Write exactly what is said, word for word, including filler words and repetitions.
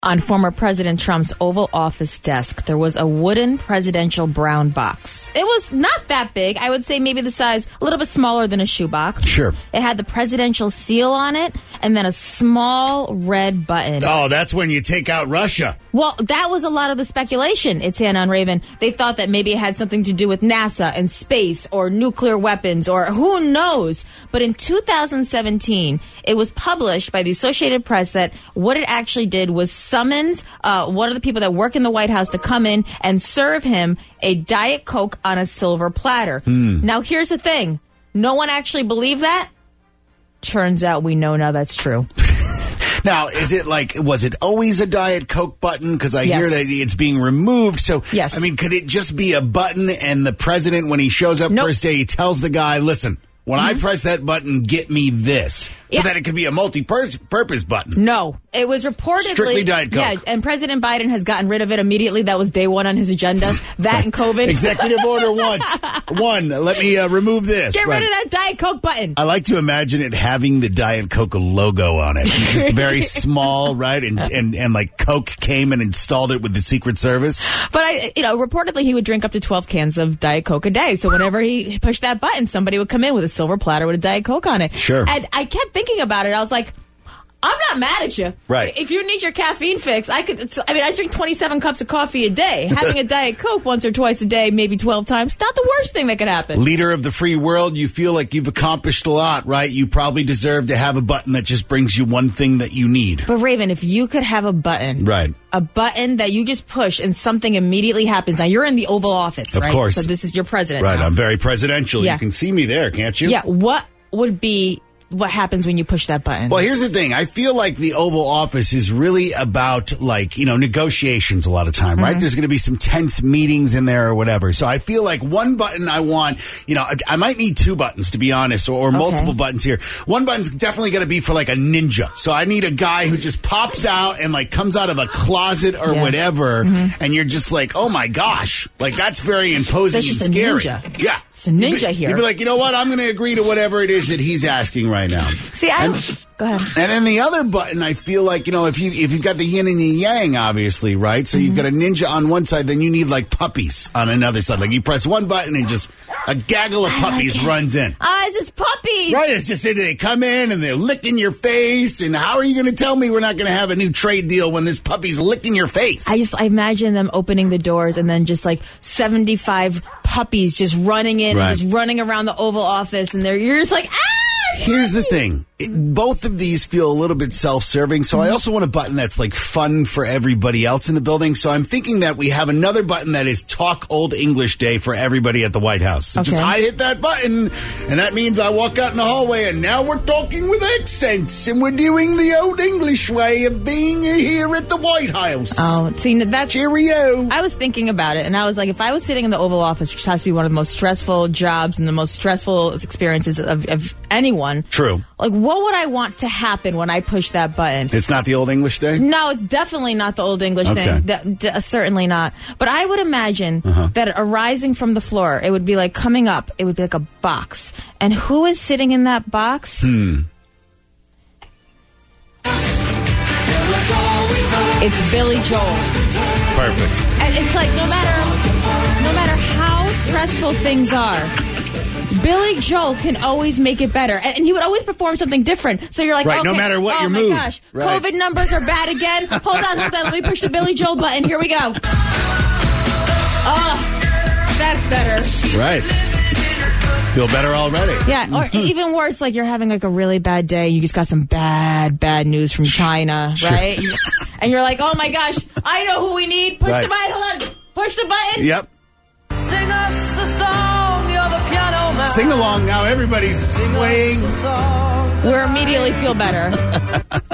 On former President Trump's Oval Office desk, there was a wooden presidential brown box. It was not that big. I would say maybe the size, a little bit smaller than a shoebox. Sure. It had the presidential seal on it and then a small red button. Oh, that's when you take out Russia. Well, that was a lot of the speculation. It's Hannah on Raven. They thought that maybe it had something to do with NASA and space or nuclear weapons or who knows. But in two thousand seventeen, it was published by the Associated Press that what it actually did was summons uh, one of the people that work in the White House to come in and serve him a Diet Coke on a silver platter. Mm. Now, here's the thing. No one actually believed that. Turns out we know now that's true. Now, is it like, was it always a Diet Coke button? Because I Yes. hear that it's being removed. So, Yes. I mean, could it just be a button and the president, when he shows up Nope. for his day, he tells the guy, listen, when Mm-hmm. I press that button, get me this. So Yeah. that it could be a multi-purpose button. No, it was reportedly Strictly Diet Coke. Yeah, and President Biden has gotten rid of it immediately. That was day one on his agenda. That and COVID. Executive order once. One, let me uh, remove this. Get Right. rid of that Diet Coke button. I like to imagine it having the Diet Coke logo on it. Just very small, right? And, and and like Coke came and installed it with the Secret Service. But I, you know, reportedly he would drink up to twelve cans of Diet Coke a day. So whenever he pushed that button, somebody would come in with a silver platter with a Diet Coke on it. Sure. And I kept thinking about it. I was like, I'm not mad at you. Right. If you need your caffeine fix, I could. It's, I mean, I drink twenty-seven cups of coffee a day. Having a Diet Coke once or twice a day, maybe twelve times, not the worst thing that could happen. Leader of the free world, you feel like you've accomplished a lot, right? You probably deserve to have a button that just brings you one thing that you need. But Raven, if you could have a button, Right. a button that you just push and something immediately happens. Now you're in the Oval Office, Of right? course. So this is your president. Right, now. I'm very presidential. Yeah. You can see me there, can't you? Yeah. What would be what happens when you push that button? Well, here's the thing. I feel like the Oval Office is really about, like, you know, negotiations a lot of time, right? Mm-hmm. There's going to be some tense meetings in there or whatever. So I feel like one button I want, you know, I, I might need two buttons, to be honest, or, or Okay. multiple buttons here. One button's definitely going to be for, like, a ninja. So I need a guy who just pops out and, like, comes out of a closet or Yeah. whatever, and you're just like, oh, my gosh. Like, that's very imposing That's just and a scary. ninja. Yeah. It's a ninja You'd be, here. You'd be like, you know what? I'm going to agree to whatever it is that he's asking right now. See, I And- go ahead. And then the other button, I feel like, you know, if you if you've got the yin and the yang, obviously, right? So you've got a ninja on one side, then you need like puppies on another side. Like you press one button and just a gaggle of puppies like it. runs in. Ah, it's just puppies. Right, it's just they come in and they're licking your face. And how are you going to tell me we're not going to have a new trade deal when this puppy's licking your face? I just I imagine them opening the doors and then just like seventy-five puppies just running in Right. and just running around the Oval Office, and they're you're just like, ah. Here's the thing. It, both of these feel a little bit self-serving, so I also want a button that's like fun for everybody else in the building. So I'm thinking that we have another button that is Talk Old English Day for everybody at the White House. So just Okay. I hit that button, and that means I walk out in the hallway, and now we're talking with accents, and we're doing the old English way of being here at the White House. Oh, see, that's Cheerio. I was thinking about it, and I was like, if I was sitting in the Oval Office, which has to be one of the most stressful jobs and the most stressful experiences of, of anyone. True. Like, what would I want to happen when I push that button? It's not the old English Day? No, it's definitely not the old English Okay. thing. That, d- certainly not. But I would imagine Uh-huh. that arising from the floor, it would be like coming up, it would be like a box. And who is sitting in that box? Hmm. It's Billy Joel. Perfect. And it's like no matter no matter how stressful things are, Billy Joel can always make it better. And, and he would always perform something different. So you're like, Right, okay, no matter what oh your my mood. gosh, Right. COVID numbers are bad again. Hold on, hold on. Let me push the Billy Joel button. Here we go. Oh, that's better. Right. Feel better already. Yeah, or even worse, like you're having like a really bad day. You just got some bad, bad news from China, right? And you're like, oh my gosh, I know who we need. Push Right. the button. Hold on. Push the button. Yep. Sing us a song, you're the piano man. Sing along now. Everybody's swaying. We immediately feel better.